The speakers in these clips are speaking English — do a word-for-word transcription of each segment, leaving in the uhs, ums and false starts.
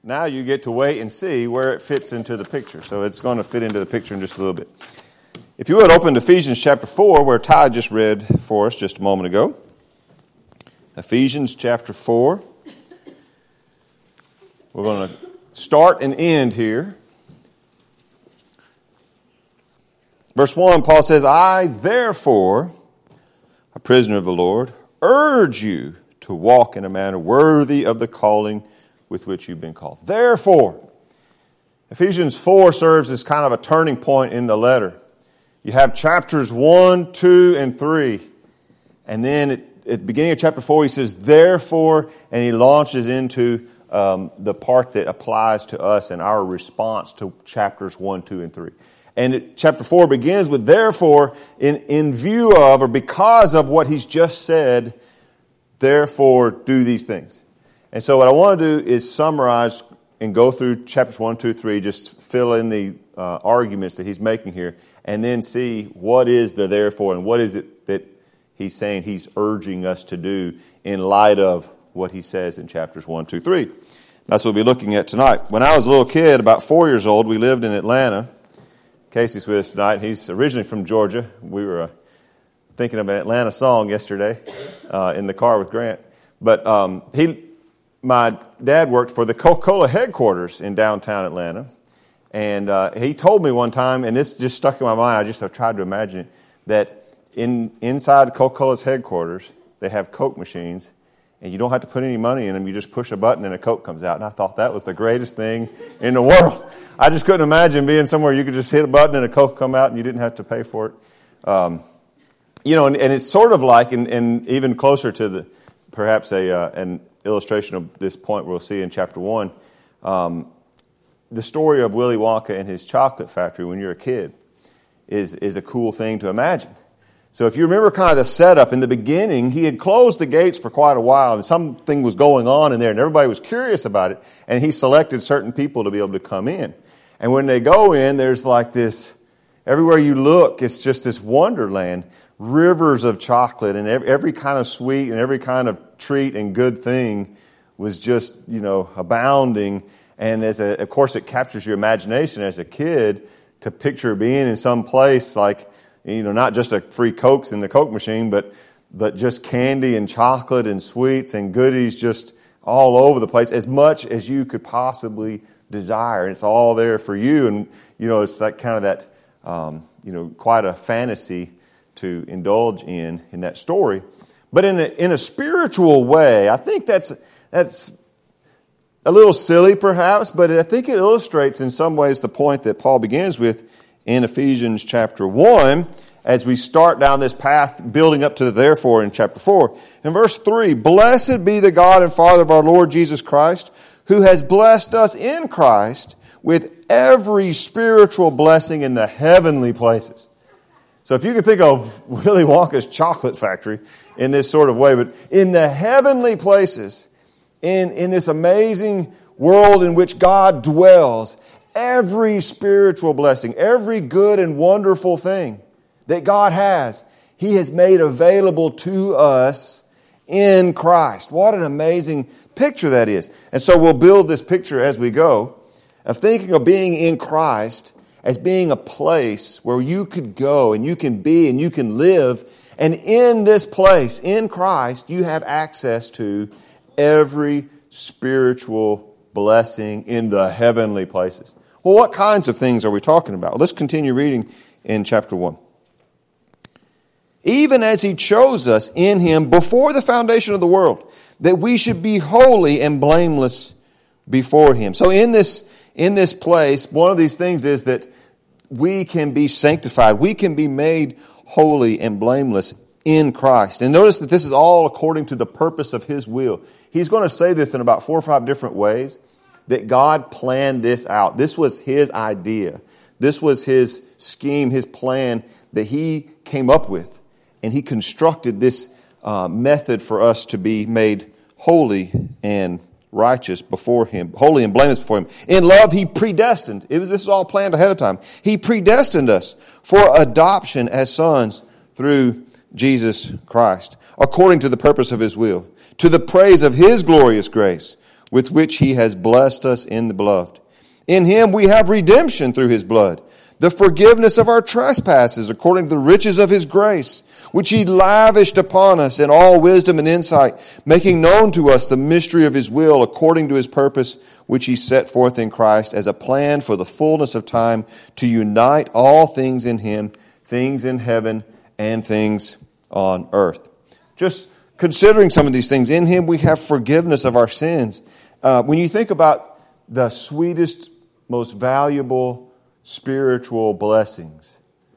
now you get to wait and see where it fits into the picture. So it's going to fit into the picture in just a little bit. If you would open to Ephesians chapter four, where Ty just read for us just a moment ago. Ephesians chapter four. We're going to start and end here. Verse one, Paul says, I, therefore, a prisoner of the Lord, urge you to walk in a manner worthy of the calling with which you've been called. Therefore, Ephesians four serves as kind of a turning point in the letter. You have chapters one, two, and three. And then at, at the beginning of chapter four, he says, therefore, and he launches into um, the part that applies to us and our response to chapters one, two, and three. And it, chapter four begins with, therefore, in, in view of or because of what he's just said, therefore do these things. And so what I want to do is summarize and go through chapters one, two, three, just fill in the uh, arguments that he's making here, and then see what is the therefore and what is it that he's saying he's urging us to do in light of what he says in chapters one, two, three. That's what we'll be looking at tonight. When I was a little kid, about four years old, we lived in Atlanta. Casey's with us tonight. He's originally from Georgia. We were uh, thinking of an Atlanta song yesterday uh, in the car with Grant. But um, he, my dad worked for the Coca-Cola headquarters in downtown Atlanta. And uh, he told me one time, and this just stuck in my mind, I just have tried to imagine it, that in inside Coca-Cola's headquarters, they have Coke machines, and you don't have to put any money in them. You just push a button and a Coke comes out. And I thought that was the greatest thing in the world. I just couldn't imagine being somewhere you could just hit a button and a Coke come out and you didn't have to pay for it. Um, you know, and, and it's sort of like, and, and even closer to the perhaps a uh, an illustration of this point we'll see in chapter one, um, the story of Willy Wonka and his chocolate factory when you're a kid is is a cool thing to imagine. So if you remember kind of the setup, in the beginning, he had closed the gates for quite a while, and something was going on in there, and everybody was curious about it, and he selected certain people to be able to come in. And when they go in, there's like this, everywhere you look, it's just this wonderland, rivers of chocolate, and every, every kind of sweet and every kind of treat and good thing was just, you know, abounding. And as a, of course, it captures your imagination as a kid to picture being in some place like, you know, not just a free Cokes in the Coke machine, but but just candy and chocolate and sweets and goodies just all over the place, as much as you could possibly desire. And it's all there for you. And, you know, it's like kind of that, um, you know, quite a fantasy to indulge in, in that story. But in a, in a spiritual way, I think that's that's a little silly perhaps, but I think it illustrates in some ways the point that Paul begins with in Ephesians chapter one, as we start down this path, building up to the therefore in chapter four. In verse three, blessed be the God and Father of our Lord Jesus Christ, who has blessed us in Christ with every spiritual blessing in the heavenly places. So if you can think of Willy Wonka's chocolate factory in this sort of way, but in the heavenly places, in, in this amazing world in which God dwells, every spiritual blessing, every good and wonderful thing that God has, He has made available to us in Christ. What an amazing picture that is. And so we'll build this picture as we go of thinking of being in Christ as being a place where you could go and you can be and you can live. And in this place, in Christ, you have access to every spiritual blessing in the heavenly places. Well, what kinds of things are we talking about? Let's continue reading in chapter one. Even as He chose us in Him before the foundation of the world, that we should be holy and blameless before Him. So in this, in this place, one of these things is that we can be sanctified. We can be made holy and blameless in Christ. And notice that this is all according to the purpose of His will. He's going to say this in about four or five different ways, that God planned this out. This was His idea. This was His scheme, His plan that He came up with. And He constructed this uh, method for us to be made holy and righteous before Him, holy and blameless before Him. In love, He predestined. It was, this is all planned ahead of time. He predestined us for adoption as sons through Jesus Christ, according to the purpose of His will, to the praise of His glorious grace, with which he has blessed us in the beloved. In him we have redemption through his blood, the forgiveness of our trespasses according to the riches of his grace, which he lavished upon us in all wisdom and insight, making known to us the mystery of his will according to his purpose, which he set forth in Christ as a plan for the fullness of time to unite all things in him, things in heaven and things on earth. Just considering some of these things, in him we have forgiveness of our sins. Uh, when you think about the sweetest, most valuable spiritual blessings,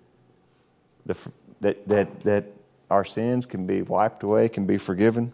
the, that that that our sins can be wiped away, can be forgiven.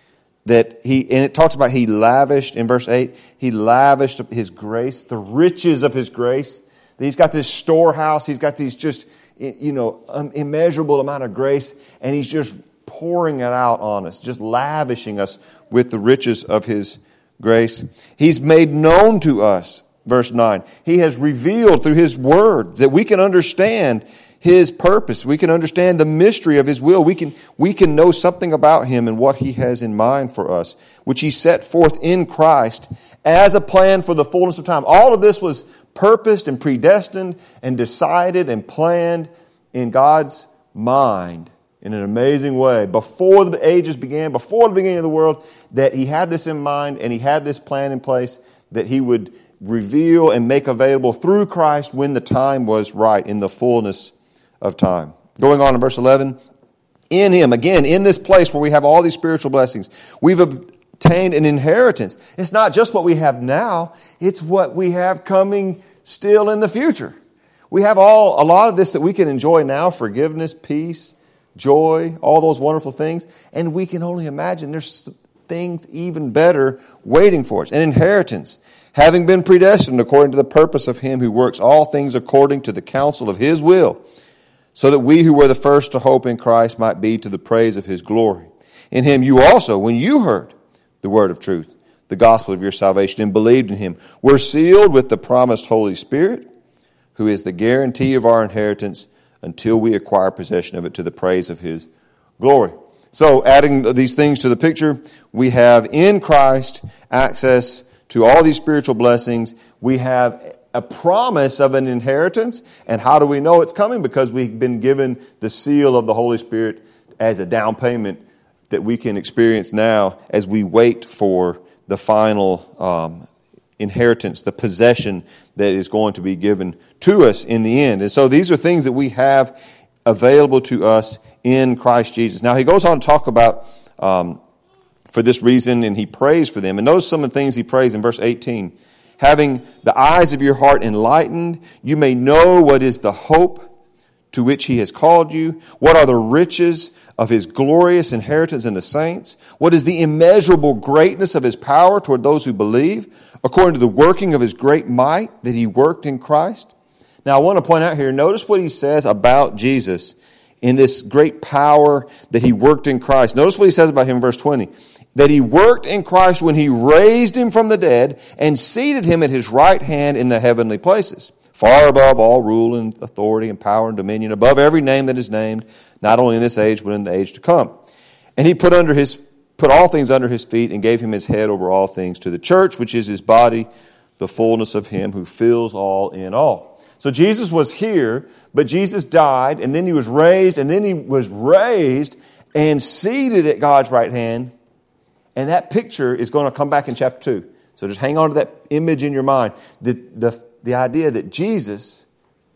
That he and it talks about he lavished in verse eight. He lavished his grace, the riches of his grace. He's got this storehouse. He's got these just you know immeasurable amount of grace, and he's just pouring it out on us, just lavishing us with the riches of his grace. He's made known to us, verse nine. He has revealed through his word that we can understand his purpose. We can understand the mystery of his will. We can, we can know something about him and what he has in mind for us, which he set forth in Christ as a plan for the fullness of time. All of this was purposed and predestined and decided and planned in God's mind in an amazing way. Before the ages began, before the beginning of the world, that he had this in mind and he had this plan in place that he would reveal and make available through Christ when the time was right, in the fullness of time. Going on in verse eleven, in him, again, in this place where we have all these spiritual blessings, we've obtained an inheritance. It's not just what we have now, it's what we have coming still in the future. We have all a lot of this that we can enjoy now, forgiveness, peace, joy, all those wonderful things, and we can only imagine there's things even better waiting for us. An inheritance, having been predestined according to the purpose of him who works all things according to the counsel of his will, so that we who were the first to hope in Christ might be to the praise of his glory. In him you also, when you heard the word of truth, the gospel of your salvation, and believed in him, were sealed with the promised Holy Spirit, who is the guarantee of our inheritance until we acquire possession of it to the praise of his glory. So, adding these things to the picture, we have in Christ access to all these spiritual blessings. We have a promise of an inheritance. And how do we know it's coming? Because we've been given the seal of the Holy Spirit as a down payment that we can experience now as we wait for the final um, inheritance, the possession that is going to be given to us in the end. And so these are things that we have available to us in Christ Jesus. Now he goes on to talk about um, for this reason, and he prays for them. And notice some of the things he prays in verse eighteen. Having the eyes of your heart enlightened, you may know what is the hope to which he has called you, what are the riches of his glorious inheritance in the saints, what is the immeasurable greatness of his power toward those who believe, according to the working of his great might that he worked in Christ. Now I want to point out here, notice what he says about Jesus in this great power that he worked in Christ. Notice what he says about him in verse twenty. That he worked in Christ when he raised him from the dead and seated him at his right hand in the heavenly places, far above all rule and authority and power and dominion, above every name that is named, not only in this age, but in the age to come. And he put under his put all things under his feet and gave him his head over all things to the church, which is his body, the fullness of him who fills all in all. So Jesus was here, but Jesus died, and then he was raised, and then he was raised and seated at God's right hand. And that picture is going to come back in chapter two. So just hang on to that image in your mind. The, the, the idea that Jesus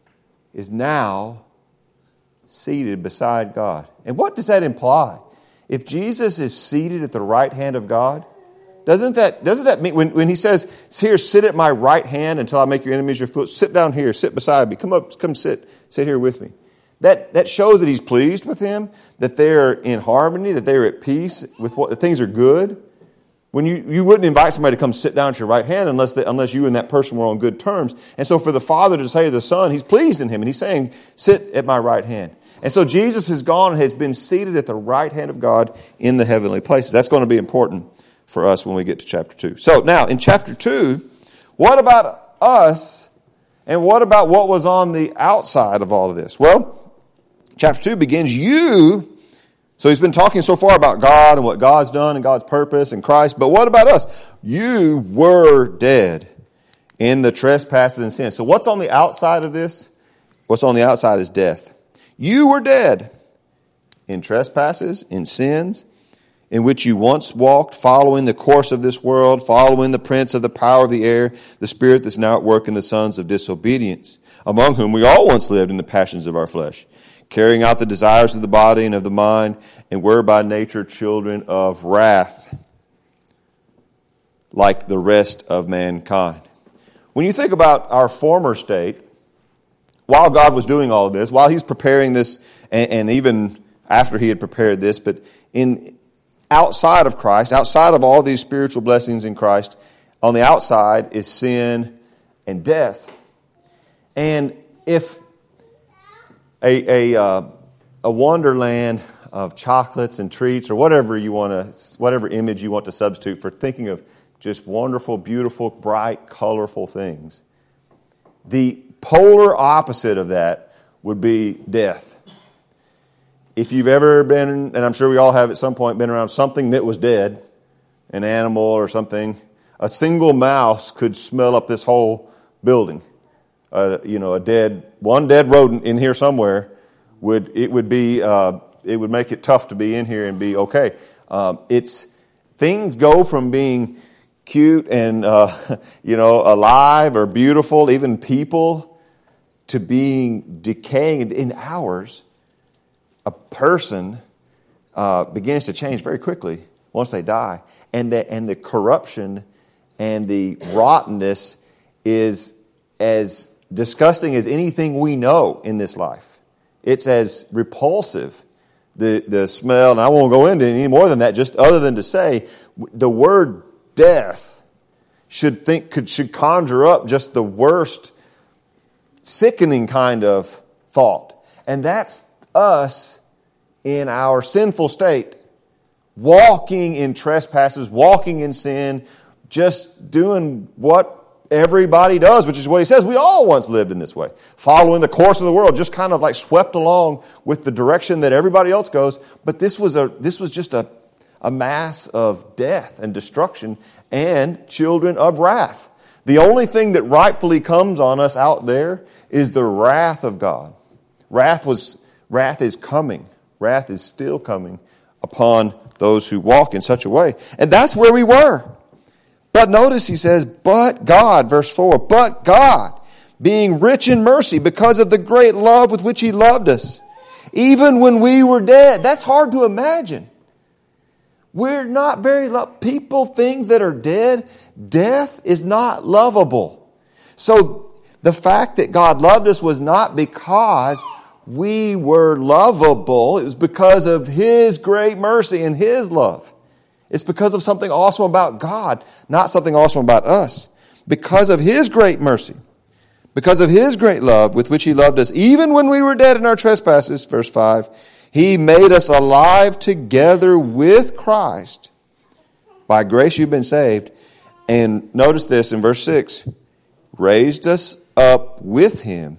is now seated beside God. And what does that imply? If Jesus is seated at the right hand of God, doesn't that, doesn't that mean, when, when he says, here, sit at my right hand until I make your enemies your foot, sit down here, sit beside me, come up, come sit, sit here with me. That, that shows that he's pleased with him, that they're in harmony, that they're at peace, with what things are good. When you, you wouldn't invite somebody to come sit down at your right hand unless they, unless you and that person were on good terms. And so for the Father to say to the Son, he's pleased in him, and he's saying, sit at my right hand. And so Jesus has gone and has been seated at the right hand of God in the heavenly places. That's going to be important for us when we get to chapter two. So now, in chapter two, what about us, and what about what was on the outside of all of this? Well, chapter two begins, you, So he's been talking so far about God and what God's done and God's purpose and Christ. But what about us? You were dead in the trespasses and sins. So what's on the outside of this? What's on the outside is death. You were dead in trespasses, in sins, in which you once walked, following the course of this world, following the prince of the power of the air, the spirit that's now at work in the sons of disobedience, among whom we all once lived in the passions of our flesh, carrying out the desires of the body and of the mind, and were by nature children of wrath, like the rest of mankind. When you think about our former state, while God was doing all of this, while He's preparing this, and, and even after He had prepared this, but in outside of Christ, outside of all these spiritual blessings in Christ, on the outside is sin and death. And if a a, uh, a wonderland of chocolates and treats, or whatever you want to, whatever image you want to substitute for thinking of just wonderful, beautiful, bright, colorful things, the polar opposite of that would be death. If you've ever been, and I'm sure we all have at some point, been around something that was dead, an animal or something, a single mouse could smell up this whole building. Uh, you know, a dead, one dead rodent in here somewhere would, it would be, uh, it would make it tough to be in here and be okay. Um, it's, things go from being cute and, uh, you know, alive or beautiful, even people, to being decaying in hours. A person uh, begins to change very quickly once they die. And the, and the corruption and the rottenness is as disgusting as anything we know in this life. It's as repulsive, the, the smell, and I won't go into any more than that, just other than to say the word death should think could should conjure up just the worst, sickening kind of thought. And that's us in our sinful state, walking in trespasses, walking in sin, just doing what everybody does, which is what he says. We all once lived in this way, following the course of the world, just kind of like swept along with the direction that everybody else goes. But this was a this was just a, a mass of death and destruction and children of wrath. The only thing that rightfully comes on us out there is the wrath of God. Wrath was wrath is coming. Wrath is still coming upon those who walk in such a way. And that's where we were. But notice he says, but God, verse four, but God, being rich in mercy because of the great love with which He loved us, even when we were dead. That's hard to imagine. We're not very loved. People, things that are dead, death is not lovable. So the fact that God loved us was not because we were lovable. It was because of His great mercy and His love. It's because of something awesome about God, not something awesome about us. Because of His great mercy, because of His great love with which He loved us, even when we were dead in our trespasses, verse five, He made us alive together with Christ. By grace you've been saved. And notice this in verse six, raised us up with Him,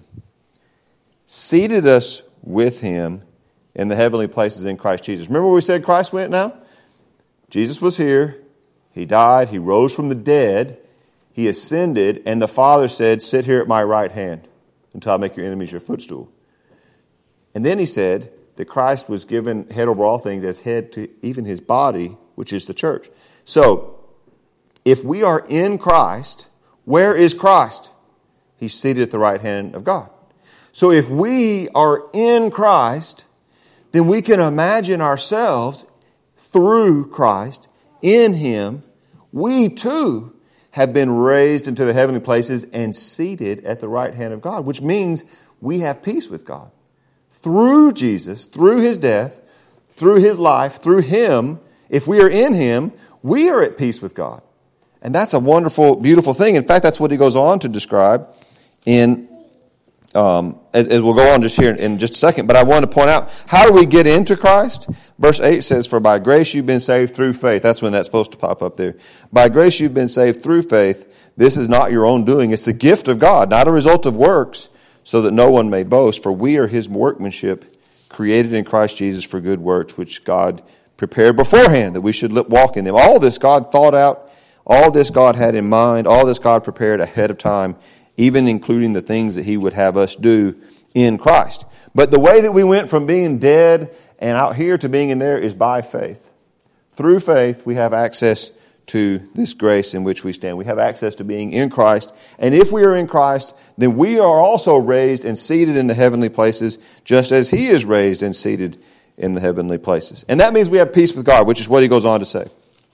seated us with Him in the heavenly places in Christ Jesus. Remember where we said Christ went now? Jesus was here. He died. He rose from the dead. He ascended. And the Father said, sit here at my right hand until I make your enemies your footstool. And then He said that Christ was given head over all things as head to even His body, which is the church. So, if we are in Christ, where is Christ? He's seated at the right hand of God. So if we are in Christ, then we can imagine ourselves through Christ, in Him, we too have been raised into the heavenly places and seated at the right hand of God, which means we have peace with God. Through Jesus, through His death, through His life, through Him, if we are in Him, we are at peace with God. And that's a wonderful, beautiful thing. In fact, that's what he goes on to describe in Um, as, as we'll go on just here in, in just a second, but I want to point out, how do we get into Christ? Verse eight says, for by grace you've been saved through faith. That's when that's supposed to pop up there. By grace you've been saved through faith. This is not your own doing. It's the gift of God, not a result of works, so that no one may boast. For we are His workmanship, created in Christ Jesus for good works, which God prepared beforehand that we should walk in them. All this God thought out, all this God had in mind, all this God prepared ahead of time, even including the things that he would have us do in Christ. But the way that we went from being dead and out here to being in there is by faith. Through faith, we have access to this grace in which we stand. We have access to being in Christ. And if we are in Christ, then we are also raised and seated in the heavenly places, just as he is raised and seated in the heavenly places. And that means we have peace with God, which is what he goes on to say.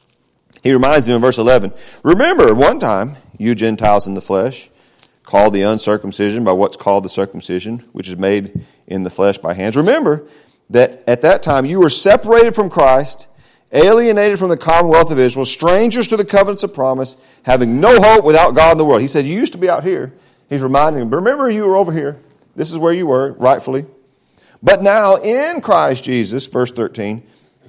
He reminds them in verse eleven, remember, one time, you Gentiles in the flesh, called the uncircumcision by what's called the circumcision, which is made in the flesh by hands. Remember that at that time you were separated from Christ, alienated from the commonwealth of Israel, strangers to the covenants of promise, having no hope without God in the world. He said, you used to be out here. He's reminding them, remember you were over here. This is where you were, rightfully. But now in Christ Jesus, verse thirteen,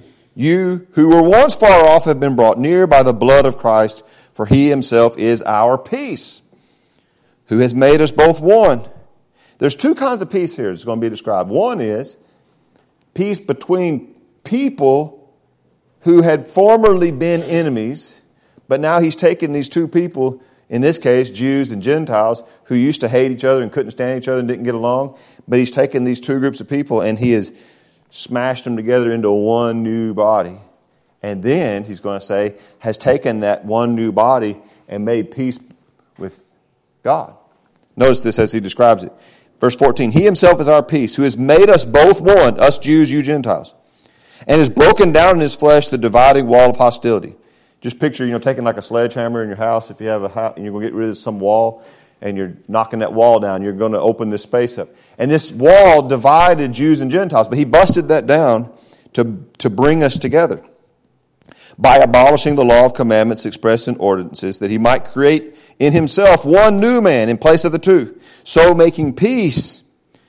you who were once far off have been brought near by the blood of Christ, for he himself is our peace, who has made us both one. There's two kinds of peace here that's going to be described. One is peace between people who had formerly been enemies, but now he's taken these two people, in this case, Jews and Gentiles, who used to hate each other and couldn't stand each other and didn't get along, but he's taken these two groups of people and he has smashed them together into one new body. And then, he's going to say, has taken that one new body and made peace with God. Notice this as he describes it. Verse fourteen, he himself is our peace, who has made us both one, us Jews, you Gentiles, and has broken down in his flesh the dividing wall of hostility. Just picture, you know, taking like a sledgehammer in your house. If you have a house and you're going to get rid of some wall and you're knocking that wall down, you're going to open this space up. And this wall divided Jews and Gentiles, but he busted that down to, to bring us together by abolishing the law of commandments expressed in ordinances, that he might create in himself one new man in place of the two, so making peace,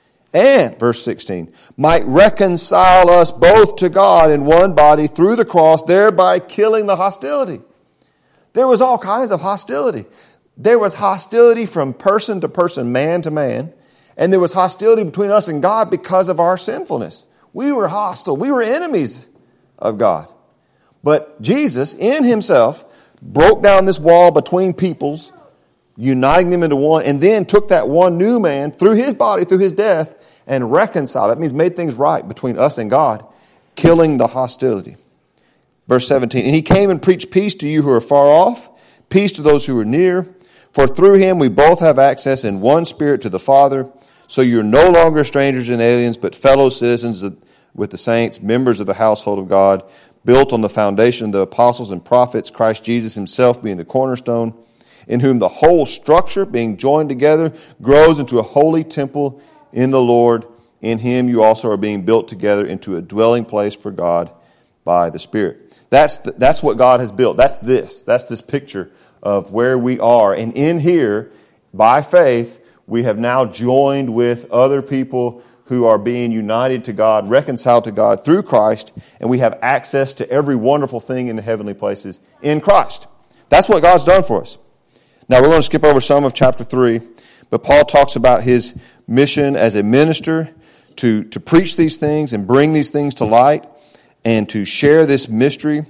and, verse sixteen, might reconcile us both to God in one body through the cross, thereby killing the hostility. There was all kinds of hostility. There was hostility from person to person, man to man, and there was hostility between us and God because of our sinfulness. We were hostile. We were enemies of God. But Jesus, in himself, broke down this wall between peoples, uniting them into one, and then took that one new man through his body, through his death, and reconciled. That means made things right between us and God, killing the hostility. Verse seventeen, and he came and preached peace to you who are far off, peace to those who are near. For through him we both have access in one spirit to the Father. So you're no longer strangers and aliens, but fellow citizens with the saints, members of the household of God, built on the foundation of the apostles and prophets, Christ Jesus himself being the cornerstone, in whom the whole structure, being joined together, grows into a holy temple in the Lord. In him you also are being built together into a dwelling place for God by the Spirit. That's the, that's what God has built. That's this. That's this picture of where we are. And in here, by faith, we have now joined with other people who are being united to God, reconciled to God through Christ, and we have access to every wonderful thing in the heavenly places in Christ. That's what God's done for us. Now we're going to skip over some of chapter three, but Paul talks about his mission as a minister to, to preach these things and bring these things to light and to share this mystery,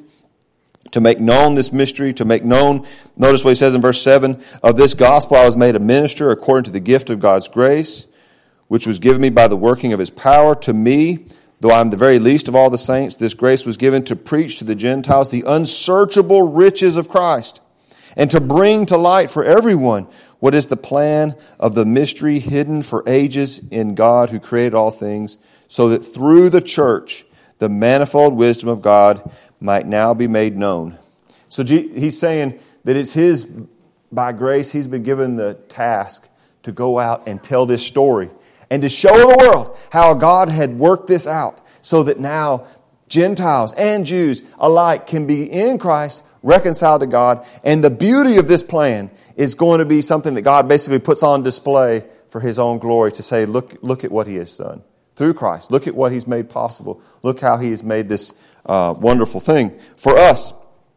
to make known this mystery, to make known, notice what he says in verse seven, of this gospel I was made a minister according to the gift of God's grace, which was given me by the working of his power. To me, though I am the very least of all the saints, this grace was given to preach to the Gentiles the unsearchable riches of Christ, and to bring to light for everyone what is the plan of the mystery hidden for ages in God who created all things, so that through the church the manifold wisdom of God might now be made known. So he's saying that it's his, by grace, he's been given the task to go out and tell this story and to show the world how God had worked this out so that now Gentiles and Jews alike can be in Christ, reconciled to God. And the beauty of this plan is going to be something that God basically puts on display for his own glory, to say, look, look at what he has done through Christ. Look at what he's made possible. Look how he has made this uh, wonderful thing for us.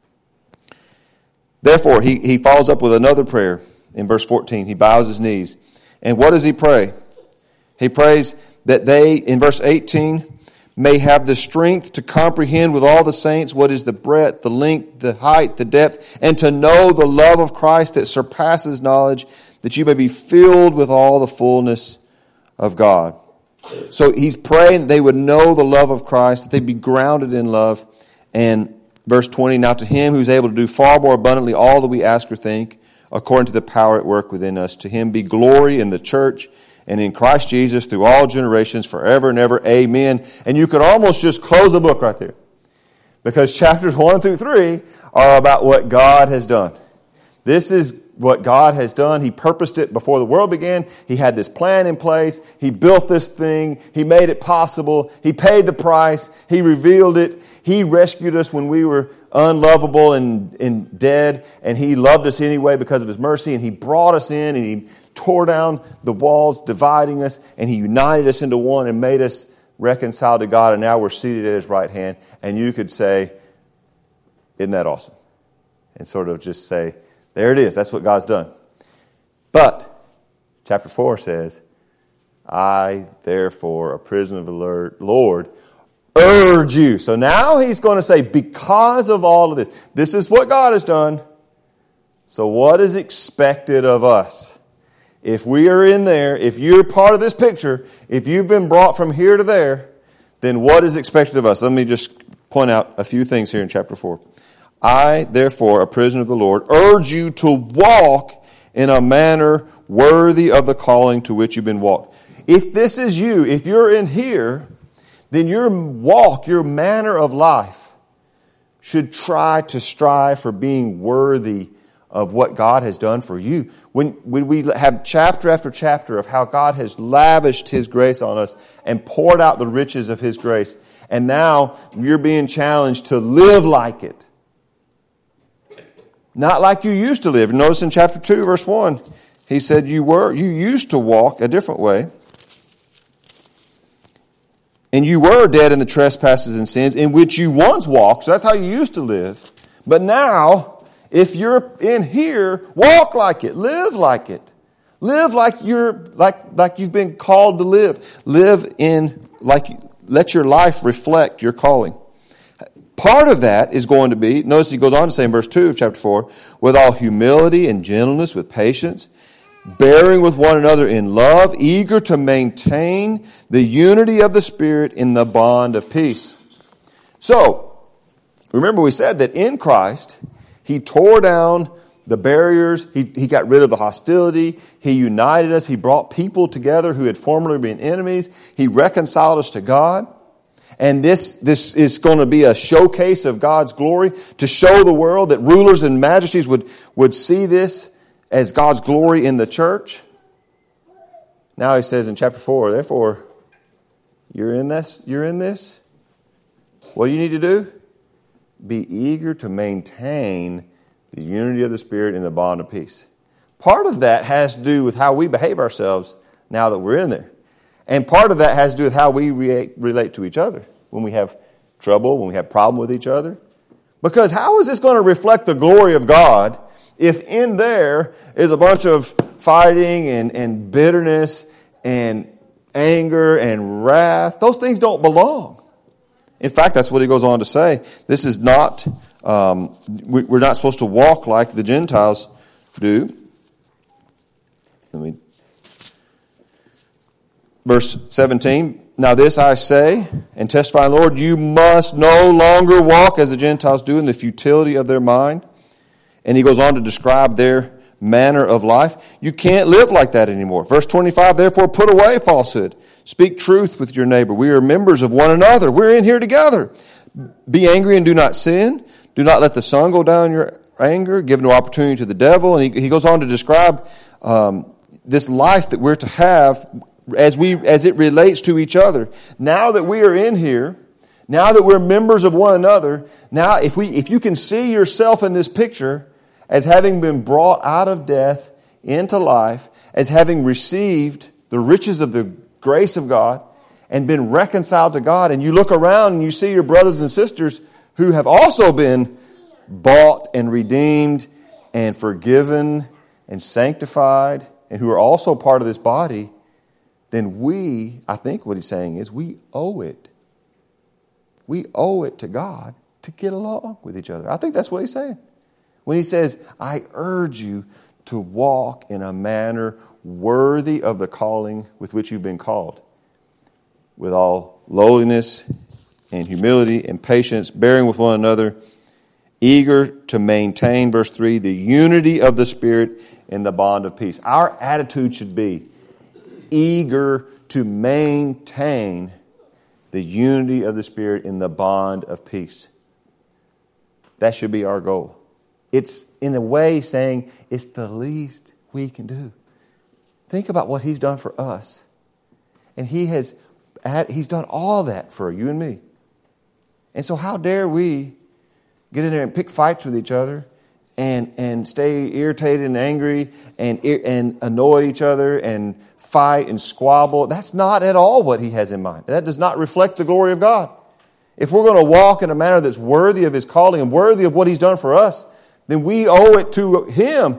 Therefore, he, he follows up with another prayer in verse fourteen. He bows his knees. And what does he pray? He prays that they, in verse eighteen, may have the strength to comprehend with all the saints what is the breadth, the length, the height, the depth, and to know the love of Christ that surpasses knowledge, that you may be filled with all the fullness of God. So he's praying that they would know the love of Christ, that they'd be grounded in love. And verse twenty, now to him who's able to do far more abundantly all that we ask or think, according to the power at work within us, to him be glory in the church and in Christ Jesus through all generations, forever and ever. Amen. And you could almost just close the book right there, because chapters one through three are about what God has done. This is what God has done. He purposed it before the world began. He had this plan in place. He built this thing. He made it possible. He paid the price. He revealed it. He rescued us when we were unlovable and, and dead, and He loved us anyway because of His mercy, and He brought us in, and He tore down the walls dividing us, and He united us into one and made us reconciled to God, and now we're seated at His right hand. And you could say, isn't that awesome? And sort of just say, there it is. That's what God's done. But chapter four says, I, therefore, a prisoner of the Lord, urge you. So now he's going to say, because of all of this, this is what God has done. So what is expected of us? If we are in there, if you're part of this picture, if you've been brought from here to there, then what is expected of us? Let me just point out a few things here in chapter four. I, therefore, a prisoner of the Lord, urge you to walk in a manner worthy of the calling to which you've been walked. If this is you, if you're in here, then your walk, your manner of life should try to strive for being worthy of what God has done for you. When, when we have chapter after chapter of how God has lavished His grace on us and poured out the riches of His grace, and now you're being challenged to live like it. Not like you used to live. Notice in chapter two, verse one, he said you were you used to walk a different way. And you were dead in the trespasses and sins in which you once walked. So that's how you used to live. But now, if you're in here, walk like it. Live like it. Live like you're like like you've been called to live. Live in like let your life reflect your calling. Part of that is going to be, notice he goes on to say in verse two of chapter four, with all humility and gentleness, with patience, bearing with one another in love, eager to maintain the unity of the Spirit in the bond of peace. So, remember we said that in Christ, He tore down the barriers, he, he got rid of the hostility, He united us, He brought people together who had formerly been enemies, He reconciled us to God. And this, this is going to be a showcase of God's glory to show the world that rulers and majesties would, would see this as God's glory in the church. Now he says in chapter four, therefore, you're in this, you're in this. What do you need to do? Be eager to maintain the unity of the Spirit in the bond of peace. Part of that has to do with how we behave ourselves now that we're in there. And part of that has to do with how we re- relate to each other when we have trouble, when we have problem with each other. Because how is this going to reflect the glory of God if in there is a bunch of fighting and, and bitterness and anger and wrath? Those things don't belong. In fact, that's what he goes on to say. This is not, um, we, we're not supposed to walk like the Gentiles do. Let me Verse seventeen, now this I say and testify, Lord, you must no longer walk as the Gentiles do in the futility of their mind. And he goes on to describe their manner of life. You can't live like that anymore. Verse twenty-five, therefore put away falsehood. Speak truth with your neighbor. We are members of one another. We're in here together. Be angry and do not sin. Do not let the sun go down in your anger. Give no opportunity to the devil. And he, he goes on to describe um, this life that we're to have as we as it relates to each other. Now that we are in here, now that we're members of one another, now if we if you can see yourself in this picture as having been brought out of death into life, as having received the riches of the grace of God and been reconciled to God, and you look around and you see your brothers and sisters who have also been bought and redeemed and forgiven and sanctified and who are also part of this body, then we, I think what he's saying is we owe it. We owe it to God to get along with each other. I think that's what he's saying. When he says, I urge you to walk in a manner worthy of the calling with which you've been called, with all lowliness and humility and patience, bearing with one another, eager to maintain, verse three, the unity of the Spirit in the bond of peace. Our attitude should be eager to maintain the unity of the Spirit in the bond of peace. That should be our goal. It's in a way saying it's the least we can do. Think about what he's done for us. And he has he's done all that for you and me. And so how dare we get in there and pick fights with each other and, and stay irritated and angry and, and annoy each other and fight and squabble? That's not at all what he has in mind. That does not reflect the glory of God. If we're going to walk in a manner that's worthy of his calling and worthy of what he's done for us, then we owe it to him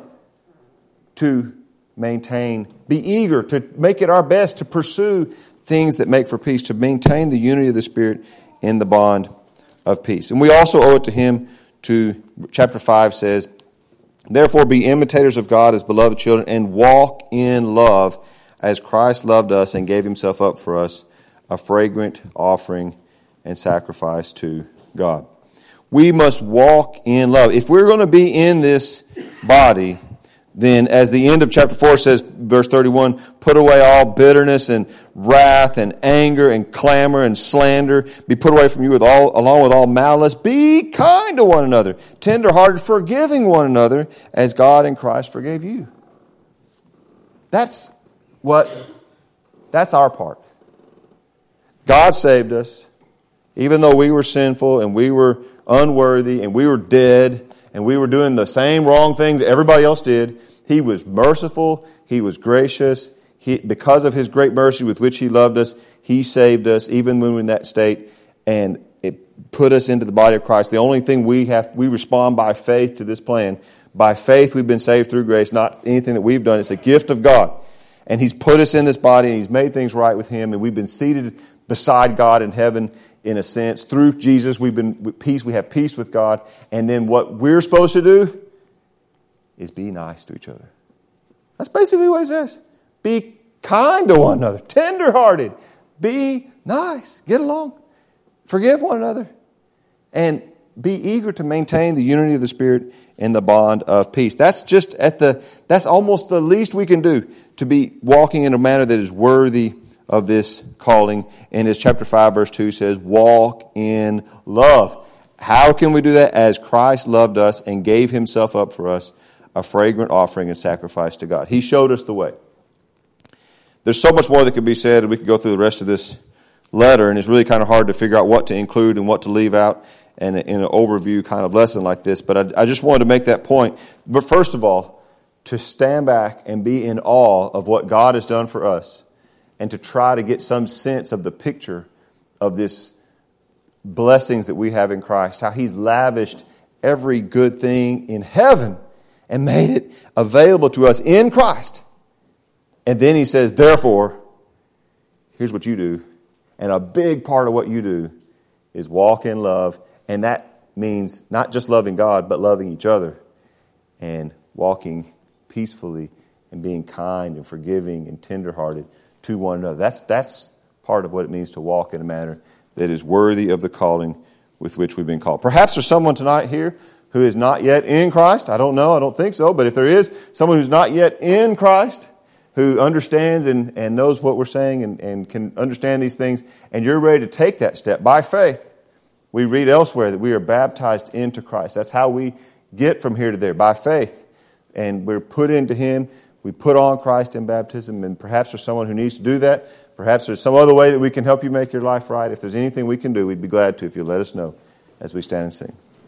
to maintain, be eager, to make it our best, to pursue things that make for peace, to maintain the unity of the Spirit in the bond of peace. And we also owe it to him to, chapter five says, therefore be imitators of God as beloved children and walk in love as Christ loved us and gave himself up for us, a fragrant offering and sacrifice to God. We must walk in love. If we're going to be in this body, then as the end of chapter four says, verse thirty-one, put away all bitterness and wrath and anger and clamor and slander. Be put away from you with all, along with all malice. Be kind to one another, tenderhearted, forgiving one another, as God in Christ forgave you. That's what, that's our part. God saved us, even though we were sinful and we were unworthy and we were dead and we were doing the same wrong things that everybody else did. He was merciful. He was gracious. He, because of his great mercy with which he loved us, he saved us even when we were in that state, and it put us into the body of Christ. The only thing we have, we respond by faith to this plan. By faith we've been saved through grace, not anything that we've done. It's a gift of God. And he's put us in this body and he's made things right with him, and we've been seated beside God in heaven. In a sense, through Jesus, we've been with peace. We have peace with God. And then what we're supposed to do is be nice to each other. That's basically what he says. Be kind to one another, tenderhearted. Be nice. Get along. Forgive one another. And be eager to maintain the unity of the Spirit in the bond of peace. That's just at the, that's almost the least we can do to be walking in a manner that is worthy of this calling. And as chapter five verse two says, walk in love. How can we do that? As Christ loved us and gave himself up for us, a fragrant offering and sacrifice to God. He showed us the way. There's so much more that could be said, and we could go through the rest of this letter, and it's really kind of hard to figure out what to include and what to leave out in, in an overview kind of lesson like this. But I, I just wanted to make that point. But first of all, to stand back and be in awe of what God has done for us, and to try to get some sense of the picture of this blessings that we have in Christ, how he's lavished every good thing in heaven and made it available to us in Christ. And then he says, therefore, here's what you do. And a big part of what you do is walk in love. And that means not just loving God, but loving each other and walking peacefully and being kind and forgiving and tenderhearted to one another. That's that's part of what it means to walk in a manner that is worthy of the calling with which we've been called. Perhaps there's someone tonight here who is not yet in Christ. I don't know. I don't think so. But if there is someone who's not yet in Christ, who understands and, and knows what we're saying and, and can understand these things, and you're ready to take that step by faith, we read elsewhere that we are baptized into Christ. That's how we get from here to there, by faith. And we're put into him. We put on Christ in baptism, and perhaps there's someone who needs to do that. Perhaps there's some other way that we can help you make your life right. If there's anything we can do, we'd be glad to if you let us know as we stand and sing.